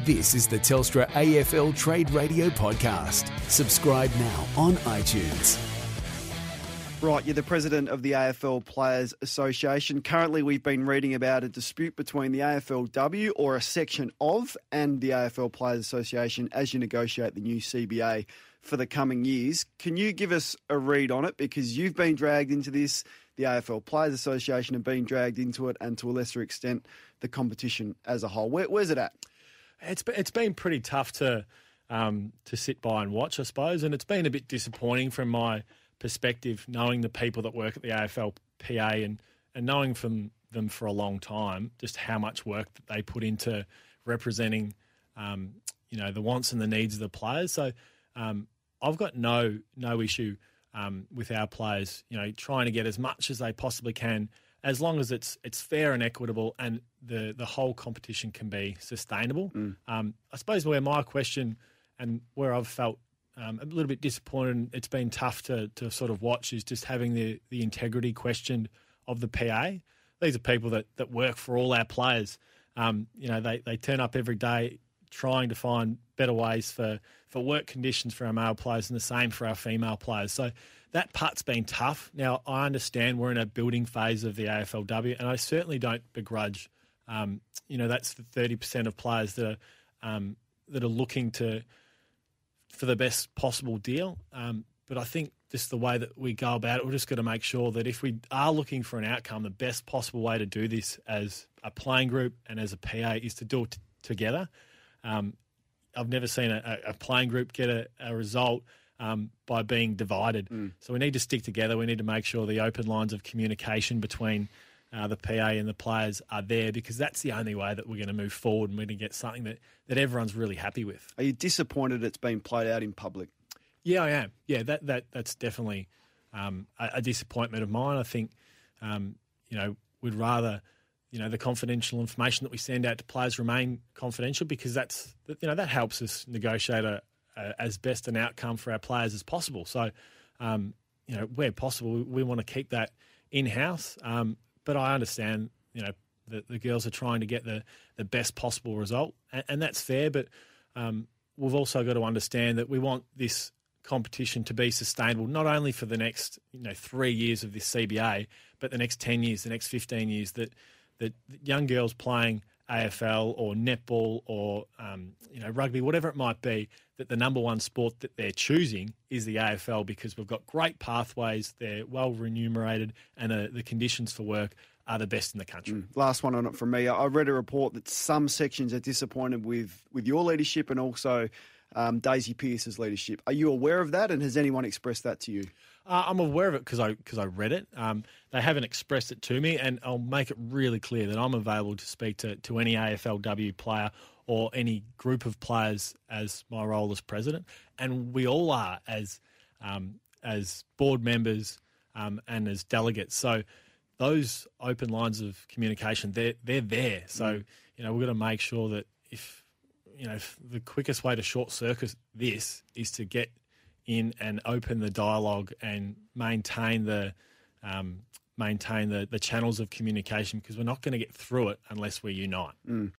This is the Telstra AFL Trade Radio podcast. Subscribe now on iTunes. Right, you're the president of the AFL Players Association. Currently, we've been reading about a dispute between the AFLW, or a section of, and the AFL Players Association as you negotiate the new CBA for the coming years. Can you give us a read on it? Because you've been dragged into this, the AFL Players Association have been dragged into it, and to a lesser extent, the competition as a whole. Where's it at? It's been pretty tough to sit by and watch, I suppose, and it's been a bit disappointing from my perspective, knowing the people that work at the AFLPA and knowing from them for a long time just how much work that they put into representing, the wants and the needs of the players. So I've got no issue with our players, trying to get as much as they possibly can, as long as it's fair and equitable and the whole competition can be sustainable. I suppose where my question and where I've felt a little bit disappointed, and it's been tough to sort of watch, is just having the integrity questioned of the PA. These are people that work for all our players. They turn up every day trying to find better ways for work conditions for our male players, and the same for our female players. So that part's been tough. Now, I understand we're in a building phase of the AFLW, and I certainly don't begrudge, that's the 30% of players that are looking for the best possible deal. But I think just the way that we go about it, we're just got to make sure that if we are looking for an outcome, the best possible way to do this as a playing group and as a PA is to do it together. I've never seen a playing group get a result by being divided. So we need to stick together. We need to make sure the open lines of communication between the PA and the players are there, because that's the only way that we're going to move forward and we're going to get something that everyone's really happy with. Are you disappointed it's been played out in public? Yeah, I am. Yeah, that's definitely a disappointment of mine. I think, we'd rather, the confidential information that we send out to players remain confidential, because that helps us negotiate as best an outcome for our players as possible. So, where possible, we want to keep that in-house. But I understand, the girls are trying to get the best possible result, and that's fair. But we've also got to understand that we want this competition to be sustainable, not only for the next 3 years of this CBA, but the next 10 years, the next 15 years, that young girls playing AFL or netball or rugby, whatever it might be, that the number one sport that they're choosing is the AFL, because we've got great pathways, they're well remunerated, and the conditions for work are the best in the country. Last one on it from me. I read a report that some sections are disappointed with your leadership and also Daisy Pearce's leadership. Are you aware of that, and has anyone expressed that to you? I'm aware of it because I read it. They haven't expressed it to me, and I'll make it really clear that I'm available to speak to any AFLW player or any group of players as my role as president, and we all are as board members and as delegates. So those open lines of communication, they're there. So we've got to make sure that if the quickest way to short circuit this is to get in and open the dialogue and maintain the channels of communication, because we're not going to get through it unless we unite.